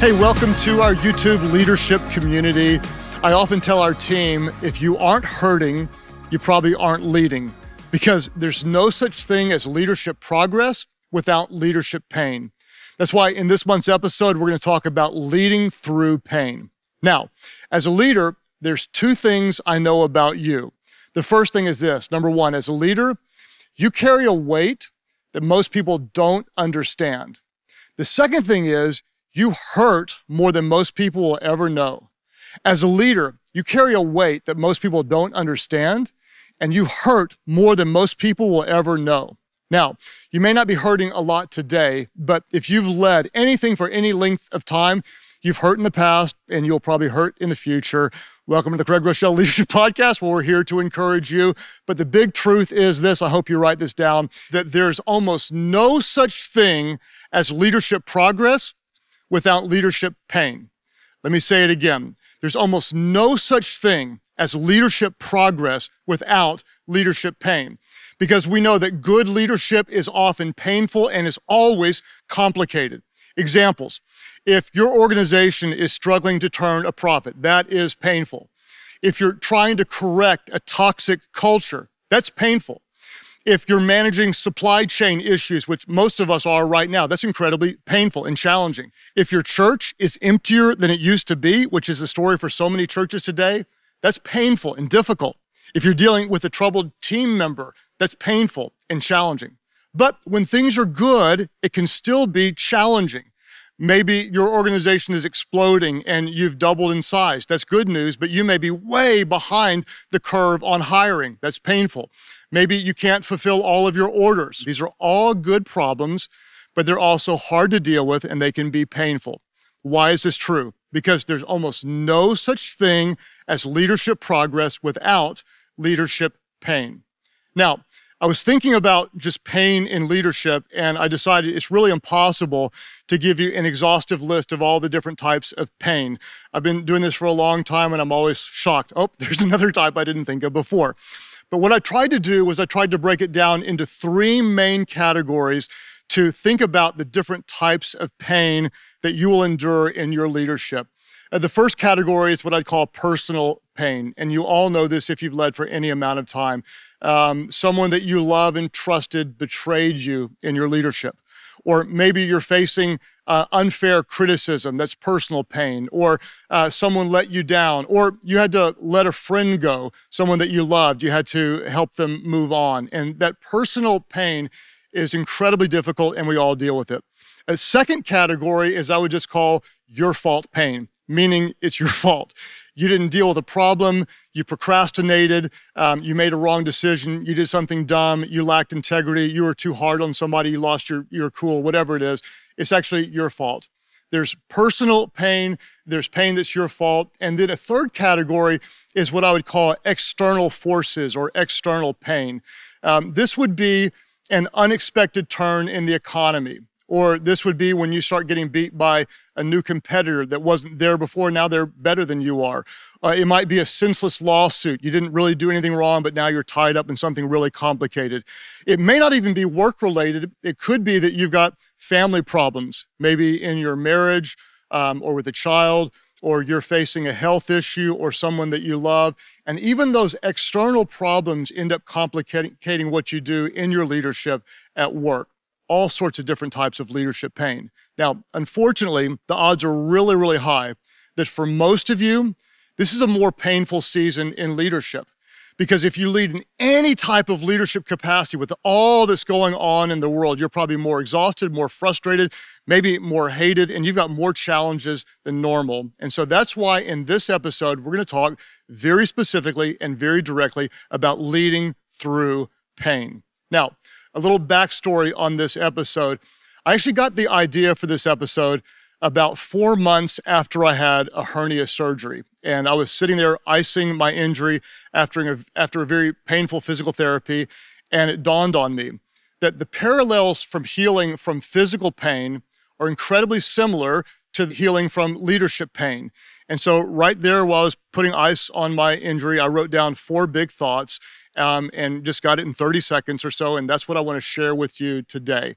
Hey, welcome to our YouTube leadership community. I often tell our team, if you aren't hurting, you probably aren't leading, because there's no such thing as leadership progress without leadership pain. That's why in this month's episode, we're going to talk about leading through pain. Now, as a leader, there's two things I know about you. The first thing is this. Number one, as a leader, you carry a weight that most people don't understand. The second thing is you hurt more than most people will ever know. As a leader, you carry a weight that most people don't understand, and you hurt more than most people will ever know. Now, you may not be hurting a lot today, but if you've led anything for any length of time, you've hurt in the past, and you'll probably hurt in the future. Welcome to the Craig Groeschel Leadership Podcast, where we're here to encourage you. But the big truth is this, I hope you write this down, that there's almost no such thing as leadership progress without leadership pain. Let me say it again. There's almost no such thing as leadership progress without leadership pain, because we know that good leadership is often painful and is always complicated. Examples: if your organization is struggling to turn a profit, that is painful. If you're trying to correct a toxic culture, that's painful. If you're managing supply chain issues, which most of us are right now, that's incredibly painful and challenging. If your church is emptier than it used to be, which is the story for so many churches today, that's painful and difficult. If you're dealing with a troubled team member, that's painful and challenging. But when things are good, it can still be challenging. Maybe your organization is exploding and you've doubled in size. That's good news, but you may be way behind the curve on hiring. That's painful. Maybe you can't fulfill all of your orders. These are all good problems, but they're also hard to deal with and they can be painful. Why is this true? Because there's almost no such thing as leadership progress without leadership pain. Now, I was thinking about just pain in leadership, and I decided it's really impossible to give you an exhaustive list of all the different types of pain. I've been doing this for a long time, and I'm always shocked. Oh, there's another type I didn't think of before. But what I tried to do was I tried to break it down into three main categories to think about the different types of pain that you will endure in your leadership. The first category is what I'd call personal pain, and you all know this if you've led for any amount of time. Someone that you love and trusted betrayed you in your leadership. Or maybe you're facing unfair criticism, that's personal pain. Or someone let you down. Or you had to let a friend go, someone that you loved. You had to help them move on. And that personal pain is incredibly difficult, and we all deal with it. A second category is I would just call your fault pain, meaning it's your fault. You didn't deal with a problem, you procrastinated, you made a wrong decision, you did something dumb, you lacked integrity, you were too hard on somebody, you lost your cool, whatever it is. It's actually your fault. There's personal pain, there's pain that's your fault, and then a third category is what I would call external forces or external pain. This would be an unexpected turn in the economy. Or this would be when you start getting beat by a new competitor that wasn't there before, now they're better than you are. It might be a senseless lawsuit. You didn't really do anything wrong, but now you're tied up in something really complicated. It may not even be work-related. It could be that you've got family problems, maybe in your marriage or with a child, or you're facing a health issue or someone that you love. And even those external problems end up complicating what you do in your leadership at work. All sorts of different types of leadership pain. Now, unfortunately, the odds are really, really high that for most of you, this is a more painful season in leadership. Because if you lead in any type of leadership capacity with all that's going on in the world, you're probably more exhausted, more frustrated, maybe more hated, and you've got more challenges than normal. And so that's why in this episode, we're going to talk very specifically and very directly about leading through pain. Now, a little backstory on this episode. I actually got the idea for this episode about 4 months after I had a hernia surgery. And I was sitting there icing my injury after a very painful physical therapy. And it dawned on me that the parallels from healing from physical pain are incredibly similar to healing from leadership pain. And so right there, while I was putting ice on my injury, I wrote down 4 big thoughts and just got it in 30 seconds or so. And that's what I want to share with you today.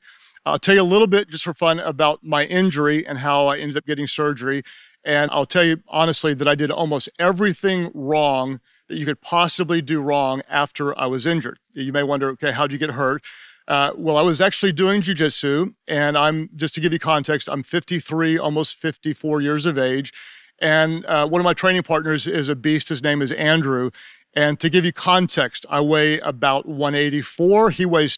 I'll tell you a little bit just for fun about my injury and how I ended up getting surgery. And I'll tell you honestly that I did almost everything wrong that you could possibly do wrong after I was injured. You may wonder, okay, how'd you get hurt? Well, I was actually doing jiu-jitsu, and just to give you context, I'm 53, almost 54 years of age. And one of my training partners is a beast. His name is Andrew. And to give you context, I weigh about 184. He weighs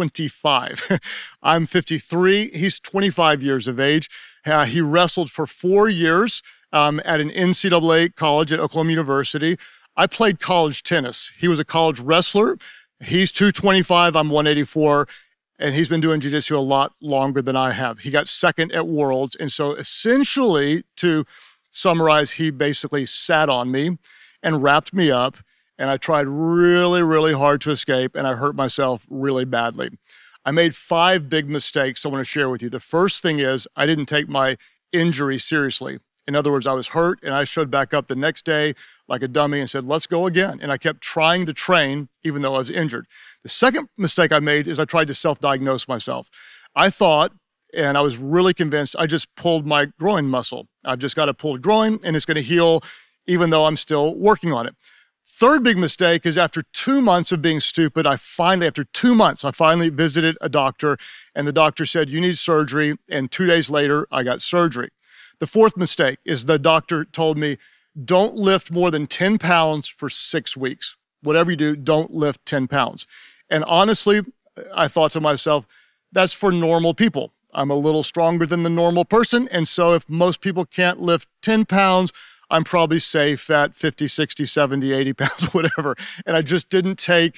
225. I'm 53. He's 25 years of age. He wrestled for 4 years at an NCAA college at Oklahoma University. I played college tennis. He was a college wrestler. He's 225. I'm 184. And he's been doing jiu-jitsu a lot longer than I have. He got second at Worlds. And so essentially, to summarize, he basically sat on me and wrapped me up. And I tried really, really hard to escape, and I hurt myself really badly. I made 5 big mistakes I want to share with you. The first thing is I didn't take my injury seriously. In other words, I was hurt, and I showed back up the next day like a dummy and said, let's go again. And I kept trying to train even though I was injured. The second mistake I made is I tried to self-diagnose myself. I thought, and I was really convinced, I just pulled my groin muscle. I've just got a pulled groin, and it's going to heal even though I'm still working on it. Third big mistake is after 2 months of being stupid, after 2 months, I finally visited a doctor, and the doctor said, you need surgery, and 2 days later, I got surgery. The fourth mistake is the doctor told me, don't lift more than 10 pounds for 6 weeks. Whatever you do, don't lift 10 pounds. And honestly, I thought to myself, that's for normal people. I'm a little stronger than the normal person, and so if most people can't lift 10 pounds, I'm probably safe at 50, 60, 70, 80 pounds, whatever. And I just didn't take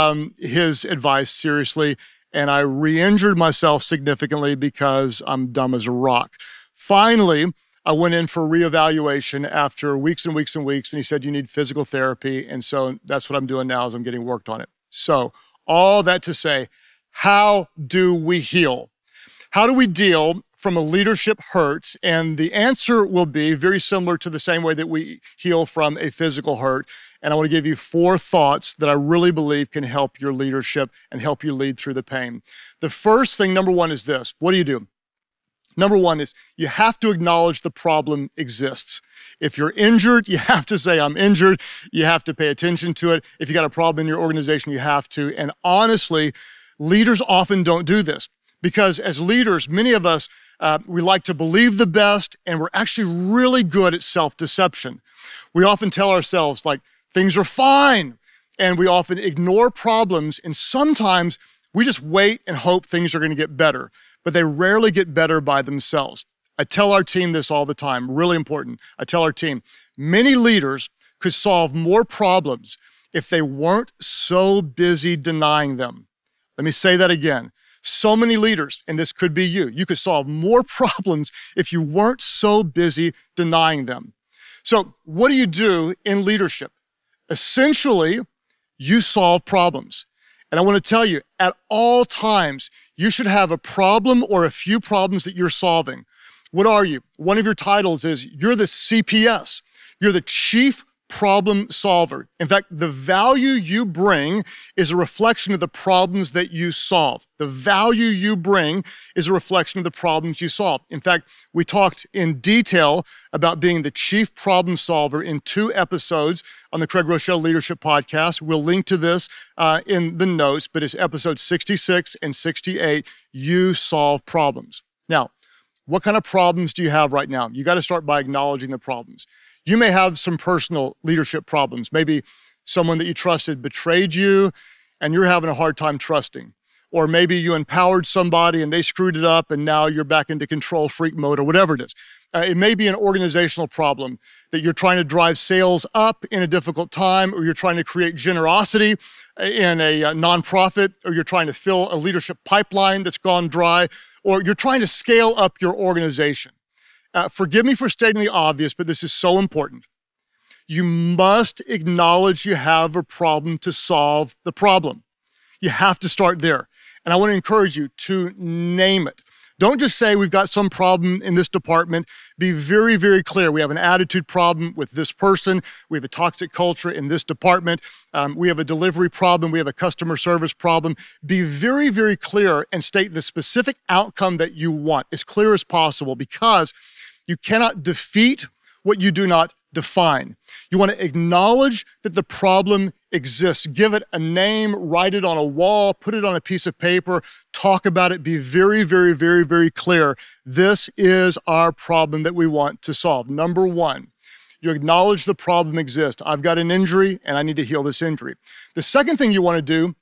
his advice seriously. And I re-injured myself significantly because I'm dumb as a rock. Finally, I went in for reevaluation after weeks and weeks and weeks. And he said, you need physical therapy. And so that's what I'm doing now is I'm getting worked on it. So all that to say, how do we heal? How do we deal from a leadership hurt? And the answer will be very similar to the same way that we heal from a physical hurt. And I want to give you 4 thoughts that I really believe can help your leadership and help you lead through the pain. The first thing, number 1, is this. What do? Number 1 is you have to acknowledge the problem exists. If you're injured, you have to say, I'm injured. You have to pay attention to it. If you got a problem in your organization, you have to. And honestly, leaders often don't do this because as leaders, many of us, we like to believe the best, and we're actually really good at self-deception. We often tell ourselves, like, things are fine, and we often ignore problems, and sometimes we just wait and hope things are going to get better, but they rarely get better by themselves. I tell our team this all the time, really important. I tell our team, many leaders could solve more problems if they weren't so busy denying them. Let me say that again. So many leaders, and this could be you could solve more problems if you weren't so busy denying them. So what do you do in leadership? Essentially, you solve problems. And I want to tell you, at all times, you should have a problem or a few problems that you're solving. What are you? One of your titles is you're the CPS. You're the Chief Problem Solver. In fact, the value you bring is a reflection of the problems that you solve. The value you bring is a reflection of the problems you solve. In fact, we talked in detail about being the Chief Problem Solver in 2 episodes on the Craig Rochelle Leadership Podcast. We'll link to this in the notes, but it's episode 66 and 68. You solve problems. Now, what kind of problems do you have right now? You got to start by acknowledging the problems. You may have some personal leadership problems. Maybe someone that you trusted betrayed you and you're having a hard time trusting. Or maybe you empowered somebody and they screwed it up and now you're back into control freak mode or whatever it is. It may be an organizational problem that you're trying to drive sales up in a difficult time, or you're trying to create generosity in a nonprofit, or you're trying to fill a leadership pipeline that's gone dry, or you're trying to scale up your organization. Forgive me for stating the obvious, but this is so important. You must acknowledge you have a problem to solve the problem. You have to start there. And I want to encourage you to name it. Don't just say we've got some problem in this department. Be very, very clear. We have an attitude problem with this person. We have a toxic culture in this department. We have a delivery problem. We have a customer service problem. Be very, very clear and state the specific outcome that you want as clear as possible, because you cannot defeat what you do not define. You want to acknowledge that the problem exists. Give it a name, write it on a wall, put it on a piece of paper, talk about it, be very, very, very, very clear. This is our problem that we want to solve. Number one, you acknowledge the problem exists. I've got an injury and I need to heal this injury. The second thing you want to do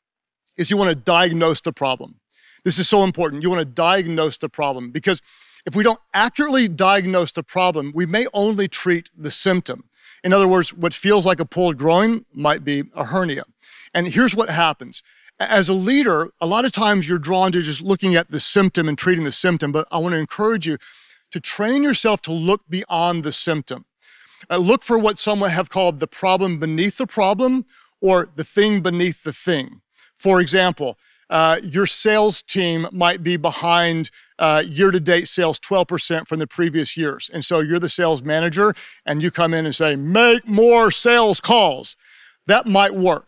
is you want to diagnose the problem. This is so important. You want to diagnose the problem, because if we don't accurately diagnose the problem, we may only treat the symptom. In other words, what feels like a pulled groin might be a hernia. And here's what happens. As a leader, a lot of times you're drawn to just looking at the symptom and treating the symptom, but I want to encourage you to train yourself to look beyond the symptom. Look for what some have called the problem beneath the problem, or the thing beneath the thing. For example, your sales team might be behind year-to-date sales 12% from the previous years. And so you're the sales manager and you come in and say, make more sales calls. That might work.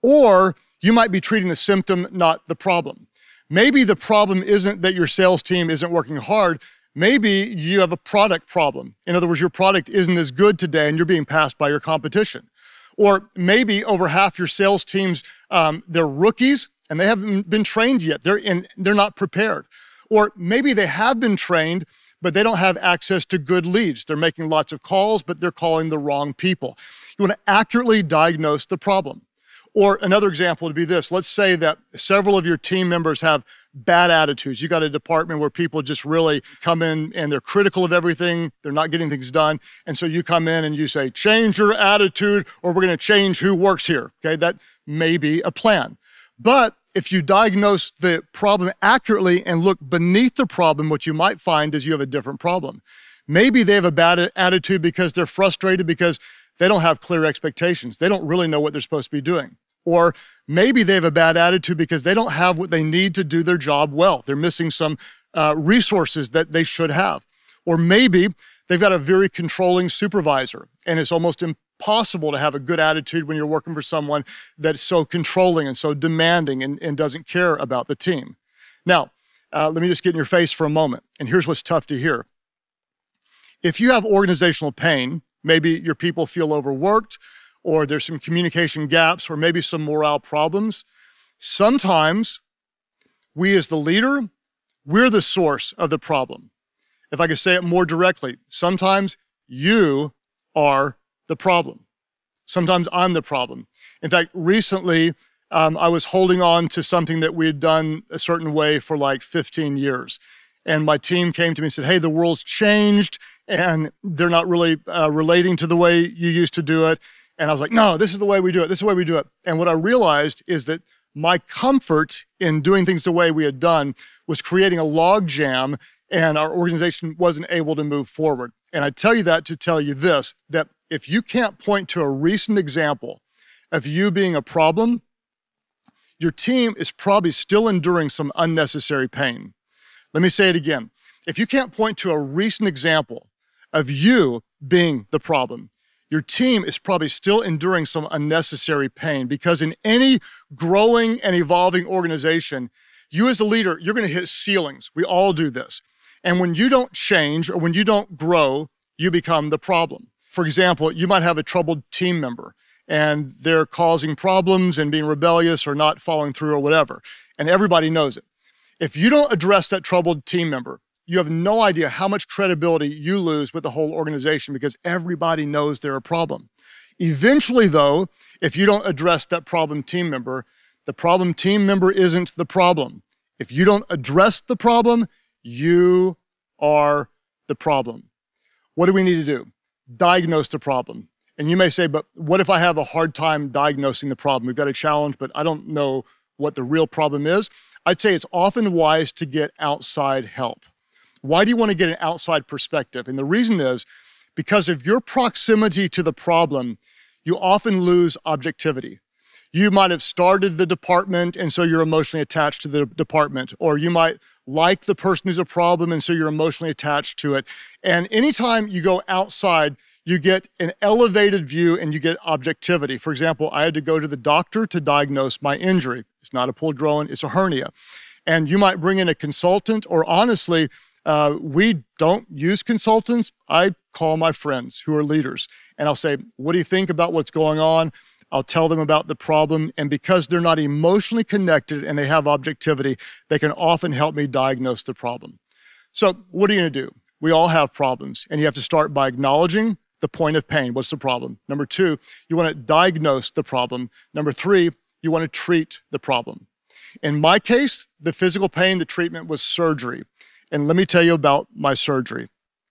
Or you might be treating the symptom, not the problem. Maybe the problem isn't that your sales team isn't working hard. Maybe you have a product problem. In other words, your product isn't as good today and you're being passed by your competition. Or maybe over half your sales teams, they're rookies and they haven't been trained yet. They're not prepared. Or maybe they have been trained, but they don't have access to good leads. They're making lots of calls, but they're calling the wrong people. You want to accurately diagnose the problem. Or another example would be this. Let's say that several of your team members have bad attitudes. You got a department where people just really come in and they're critical of everything. They're not getting things done. And so you come in and you say, change your attitude or we're going to change who works here. Okay, that may be a plan. But if you diagnose the problem accurately and look beneath the problem, what you might find is you have a different problem. Maybe they have a bad attitude because they're frustrated because they don't have clear expectations. They don't really know what they're supposed to be doing. Or maybe they have a bad attitude because they don't have what they need to do their job well. They're missing some resources that they should have. Or maybe they've got a very controlling supervisor and it's almost impossible to have a good attitude when you're working for someone that's so controlling and so demanding and doesn't care about the team. Now, let me just get in your face for a moment. And here's what's tough to hear. If you have organizational pain, maybe your people feel overworked, or there's some communication gaps, or maybe some morale problems, sometimes we as the leader, we're the source of the problem. If I could say it more directly, sometimes you are the problem. Sometimes I'm the problem. In fact, recently, I was holding on to something that we had done a certain way for like 15 years. And my team came to me and said, hey, the world's changed and they're not really relating to the way you used to do it. And I was like, no, this is the way we do it. This is the way we do it. And what I realized is that my comfort in doing things the way we had done was creating a log jam, and our organization wasn't able to move forward. And I tell you that to tell you this, that if you can't point to a recent example of you being a problem, your team is probably still enduring some unnecessary pain. Let me say it again. If you can't point to a recent example of you being the problem, your team is probably still enduring some unnecessary pain, because in any growing and evolving organization, you as a leader, you're going to hit ceilings. We all do this. And when you don't change or when you don't grow, you become the problem. For example, you might have a troubled team member and they're causing problems and being rebellious or not following through or whatever, and everybody knows it. If you don't address that troubled team member, you have no idea how much credibility you lose with the whole organization, because everybody knows they're a problem. Eventually, though, if you don't address that problem team member, the problem team member isn't the problem. If you don't address the problem, you are the problem. What do we need to do? Diagnose the problem. And you may say, but what if I have a hard time diagnosing the problem? We've got a challenge, but I don't know what the real problem is. I'd say it's often wise to get outside help. Why do you want to get an outside perspective? And the reason is because of your proximity to the problem, you often lose objectivity. You might have started the department, and so you're emotionally attached to the department. Or you might like the person who's a problem, and so you're emotionally attached to it. And anytime you go outside, you get an elevated view and you get objectivity. For example, I had to go to the doctor to diagnose my injury. It's not a pulled groin, it's a hernia. And you might bring in a consultant, or honestly, we don't use consultants. I call my friends who are leaders, and I'll say, what do you think about what's going on? I'll tell them about the problem, and because they're not emotionally connected and they have objectivity, they can often help me diagnose the problem. So what are you gonna do? We all have problems, and you have to start by acknowledging the point of pain. What's the problem? Number two, you wanna diagnose the problem. Number three, you wanna treat the problem. In my case, the physical pain, the treatment was surgery. And let me tell you about my surgery.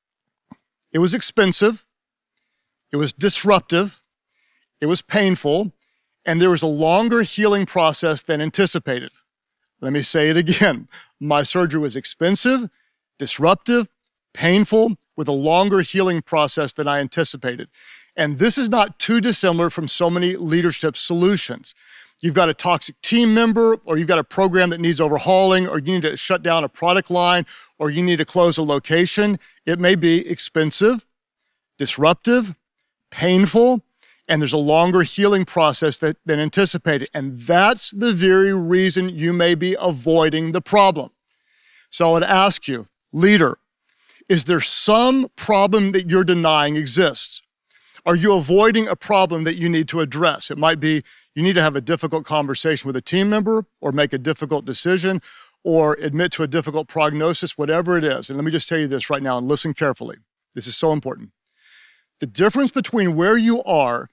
It was expensive, it was disruptive, it was painful, and there was a longer healing process than anticipated. Let me say it again. My surgery was expensive, disruptive, painful, with a longer healing process than I anticipated. And this is not too dissimilar from so many leadership solutions. You've got a toxic team member, or you've got a program that needs overhauling, or you need to shut down a product line, or you need to close a location. It may be expensive, disruptive, painful, and there's a longer healing process than anticipated. And that's the very reason you may be avoiding the problem. So I would ask you, leader, is there some problem that you're denying exists? Are you avoiding a problem that you need to address? It might be you need to have a difficult conversation with a team member, or make a difficult decision, or admit to a difficult prognosis, whatever it is. And let me just tell you this right now, and listen carefully. This is so important. The difference between where you are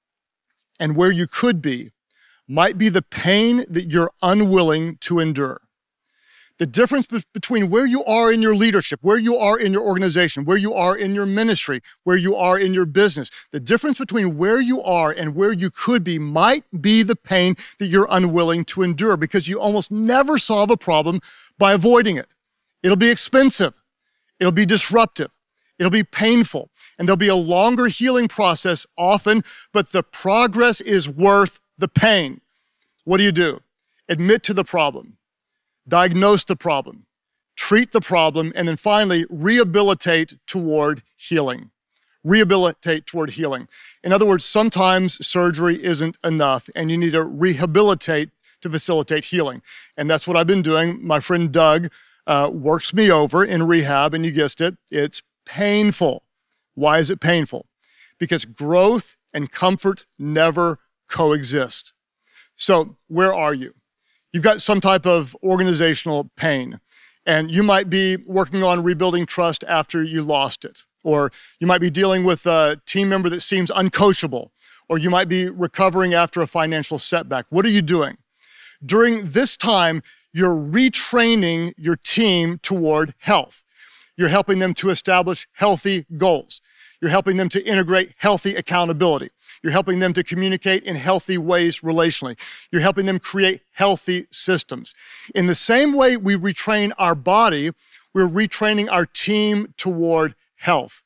and where you could be might be the pain that you're unwilling to endure. The difference between where you are in your leadership, where you are in your organization, where you are in your ministry, where you are in your business, the difference between where you are and where you could be might be the pain that you're unwilling to endure, because you almost never solve a problem by avoiding it. It'll be expensive. It'll be disruptive. It'll be painful. And there'll be a longer healing process often, but the progress is worth the pain. What do? Admit to the problem. Diagnose the problem, treat the problem, and then finally rehabilitate toward healing. Rehabilitate toward healing. In other words, sometimes surgery isn't enough and you need to rehabilitate to facilitate healing. And that's what I've been doing. My friend Doug works me over in rehab, and you guessed it, it's painful. Why is it painful? Because growth and comfort never coexist. So where are you? You've got some type of organizational pain, and you might be working on rebuilding trust after you lost it. Or you might be dealing with a team member that seems uncoachable, or you might be recovering after a financial setback. What are you doing? During this time, you're retraining your team toward health. You're helping them to establish healthy goals. You're helping them to integrate healthy accountability. You're helping them to communicate in healthy ways relationally. You're helping them create healthy systems. In the same way we retrain our body, we're retraining our team toward health.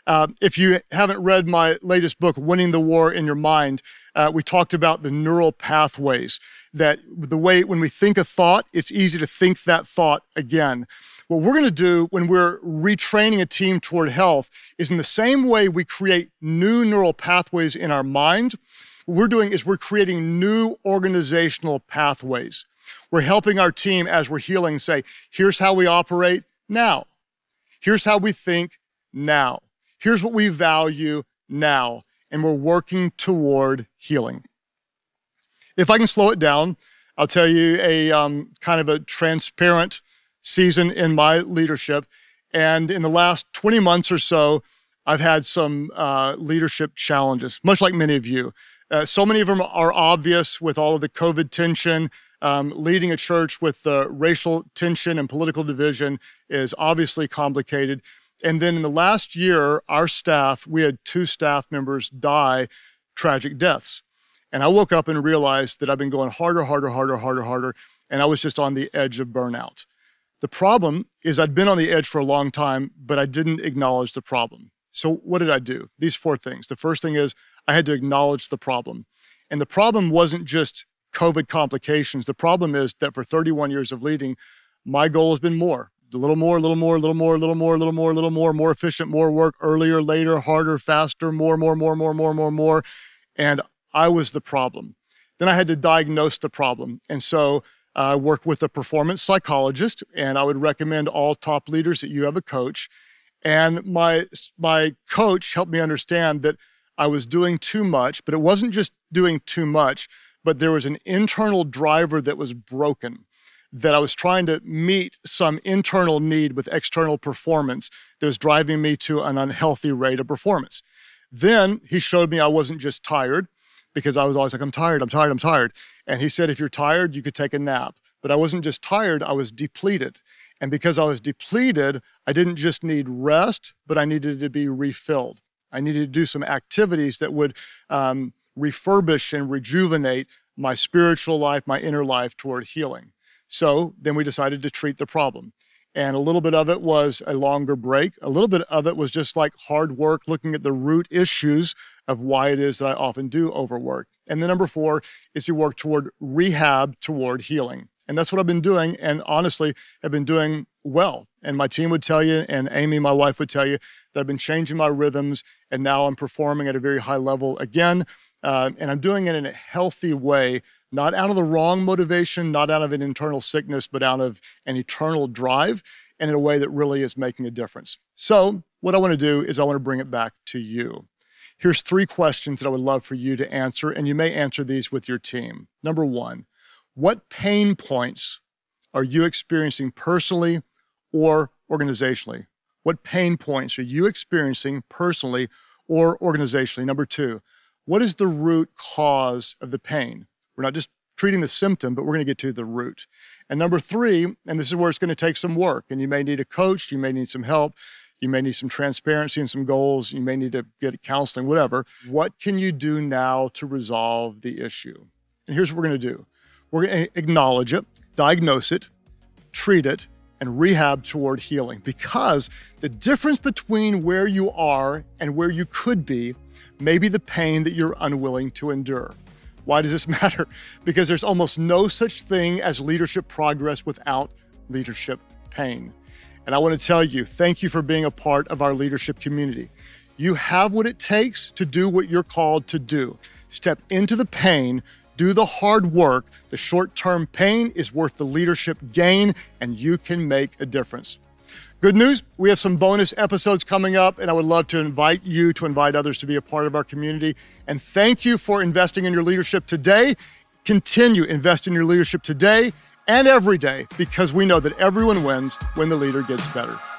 If you haven't read my latest book, Winning the War in Your Mind, we talked about the neural pathways, that the way when we think a thought, it's easy to think that thought again. What we're going to do when we're retraining a team toward health is, in the same way we create new neural pathways in our mind, what we're doing is we're creating new organizational pathways. We're helping our team, as we're healing, say, here's how we operate now. Here's how we think now. Here's what we value now. And we're working toward healing. If I can slow it down, I'll tell you a kind of a transparent season in my leadership. And in the last 20 months or so, I've had some leadership challenges, much like many of you. So many of them are obvious with all of the COVID tension. Leading a church with racial tension and political division is obviously complicated. And then in the last year, our staff, we had 2 staff members die tragic deaths. And I woke up and realized that I've been going harder, and I was just on the edge of burnout. The problem is I'd been on the edge for a long time, but I didn't acknowledge the problem. So what did I do? These 4 things. The first thing is I had to acknowledge the problem. And the problem wasn't just COVID complications. The problem is that for 31 years of leading, my goal has been more. A little more, more efficient, more work, earlier, later, harder, faster, more. And I was the problem. Then I had to diagnose the problem. And so I worked with a performance psychologist, and I would recommend all top leaders that you have a coach. And my coach helped me understand that I was doing too much, but it wasn't just doing too much, but there was an internal driver that was broken, that I was trying to meet some internal need with external performance that was driving me to an unhealthy rate of performance. Then he showed me I wasn't just tired, because I was always like, I'm tired. And he said, if you're tired, you could take a nap. But I wasn't just tired, I was depleted. And because I was depleted, I didn't just need rest, but I needed to be refilled. I needed to do some activities that would refurbish and rejuvenate my spiritual life, my inner life toward healing. So then we decided to treat the problem. And a little bit of it was a longer break. A little bit of it was just like hard work, looking at the root issues of why it is that I often do overwork. And then number 4 is to work toward rehab, toward healing. And that's what I've been doing. And honestly, I've been doing well. And my team would tell you, and Amy, my wife, would tell you that I've been changing my rhythms. And now I'm performing at a very high level again. And I'm doing it in a healthy way, not out of the wrong motivation, not out of an internal sickness, but out of an eternal drive, and in a way that really is making a difference. So what I want to do is I want to bring it back to you. Here's 3 questions that I would love for you to answer, and you may answer these with your team. Number 1, what pain points are you experiencing personally or organizationally? What pain points are you experiencing personally or organizationally? Number 2, what is the root cause of the pain? We're not just treating the symptom, but we're going to get to the root. And number 3, and this is where it's going to take some work, and you may need a coach, you may need some help, you may need some transparency and some goals, you may need to get counseling, whatever. What can you do now to resolve the issue? And here's what we're going to do. We're going to acknowledge it, diagnose it, treat it, and rehab toward healing. Because the difference between where you are and where you could be may be the pain that you're unwilling to endure. Why does this matter? Because there's almost no such thing as leadership progress without leadership pain. And I want to tell you, thank you for being a part of our leadership community. You have what it takes to do what you're called to do. Step into the pain, do the hard work. The short-term pain is worth the leadership gain, and you can make a difference. Good news, we have some bonus episodes coming up, and I would love to invite you to invite others to be a part of our community. And thank you for investing in your leadership today. Continue investing in your leadership today and every day, because we know that everyone wins when the leader gets better.